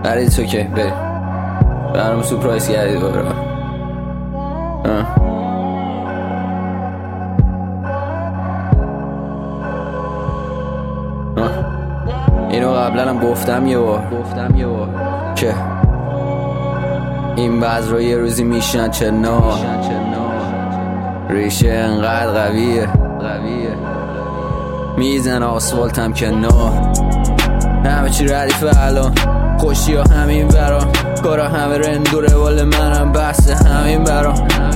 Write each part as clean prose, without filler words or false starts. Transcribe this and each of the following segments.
it's okay بریم برام سورپرایز کردی دوباره. اینو قبلا هم گفتم یه بار که این بذر یه روزی میشن چنا، ریشه انقدر قویه میزن آسفالتم کنار، همه چی ردیفه الان، خوشی ها همین برام، کارا همه رند و روال منم بسته همین برام،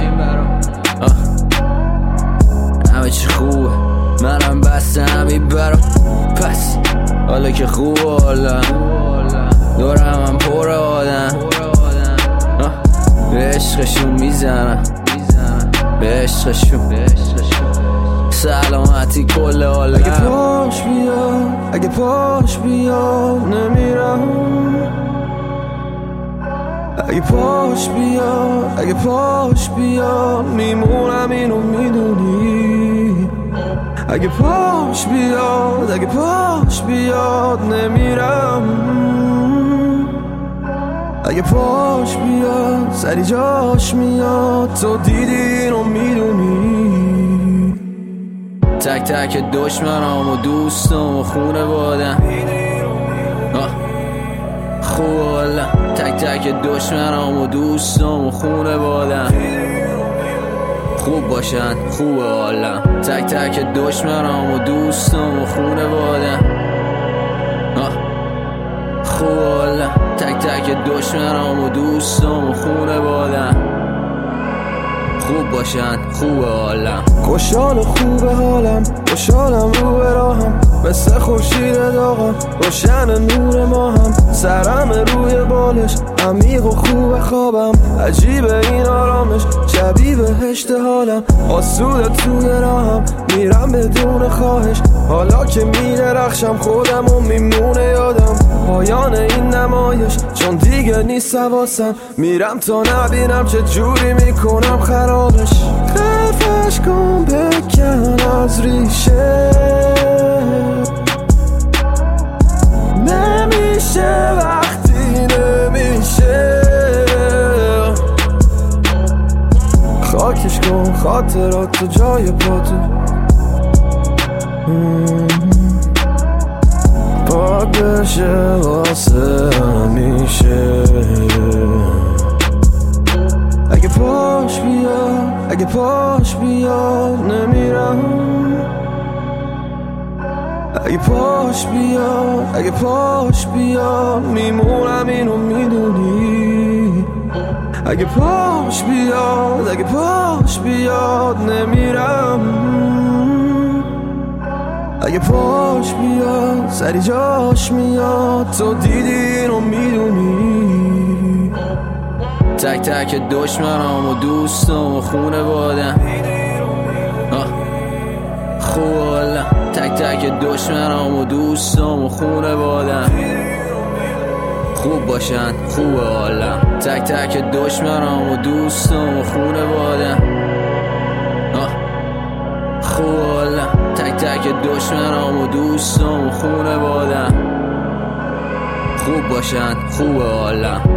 همه چی خوبه منم بسته همین برام. پس حالا که خوبه حالا دورم هم پر آدم به عشقشون میزنم، به عشقشون سلامتی کل عالم. اگه پاش بیاد نمیرم، اگه پاش بیاد میمونم اینو میدونی. اگه پاش بیاد نمیرم، اگه پاش بیاد سری جاش میاد، تو دیدی اینو میدونی. تک تک دشمنام و دوستم و خونوادم خوب حالا، تک تک دشمنام و دوستم و خونوادم خوب باشن خوب حالا، تک تک دشمنام و دوستم و خونوادم خوب حالا، تک تک دشمنام و دوستم و خونوادم خوب باشن خوب حالم. خوشحال و خوب حالم، خوشحالم رو به راهم، مثل خورشید داغم روشن نور ماهم، سرم روی بالش عمیق و خوب خوابم، عجیبه این آرامش شبیه بهشت حالم، آسوده توی راهم میرم بدون خواهش، حالا که میدرخشم خودم و میمونه یادم پایان این نمایش، چون دیگه نیست حواسم، میرم تا نبینم چه جوری میکنم خرابش. خرفش کن بکن از ریشه، نمیشه وقتی نمیشه، خاکش کن خاطرات تو جای پاتو، پاک بشه واسه همیشه. اگه پاش بیاد نمیرم، اگه پاش بیاد میمونم اینو میدونی. اگه پاش بیاد نمیرم، اگه پاش بیاد سری جاش میاد، تو دیدی اینو میدونی. تک تک دشمنام و دوستم و خونوادم خوب حالا، تک تک دشمنام و دوستم و خونوادم خوب باشن خوب حالا، تک تک دشمنام و دوستم و خونوادم خوب حالا، تک تک دشمنام و دوستم و خونوادم خوب باشن خوب حالا.